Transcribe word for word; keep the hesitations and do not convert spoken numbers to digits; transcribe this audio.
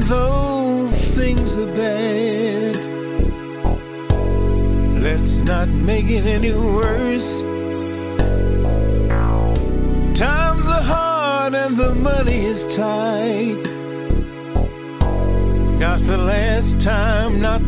though things are bad, let's not make it any worse. Times are hard and the money is tight. Not the last time, not